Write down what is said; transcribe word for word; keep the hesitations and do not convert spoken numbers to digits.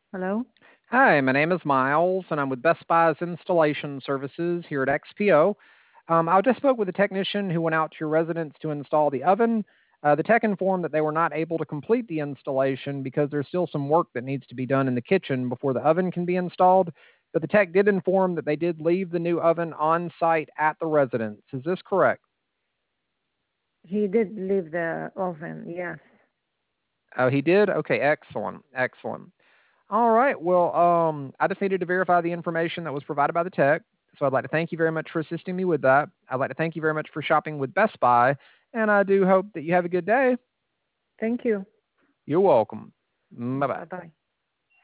Hello? Hi, my name is Miles, and I'm with Best Buy's Installation Services here at X P O. Um, I just spoke with a technician who went out to your residence to install the oven. Uh, the tech informed that they were not able to complete the installation because there's still some work that needs to be done in the kitchen before the oven can be installed. But the tech did inform that they did leave the new oven on site at the residence. Is this correct? He did leave the oven, yes. Oh, he did? Okay, excellent. Excellent. All right. Well, um, I just needed to verify the information that was provided by the tech. So I'd like to thank you very much for assisting me with that. I'd like to thank you very much for shopping with Best Buy, and I do hope that you have a good day. Thank you. You're welcome. Bye bye. Bye-bye.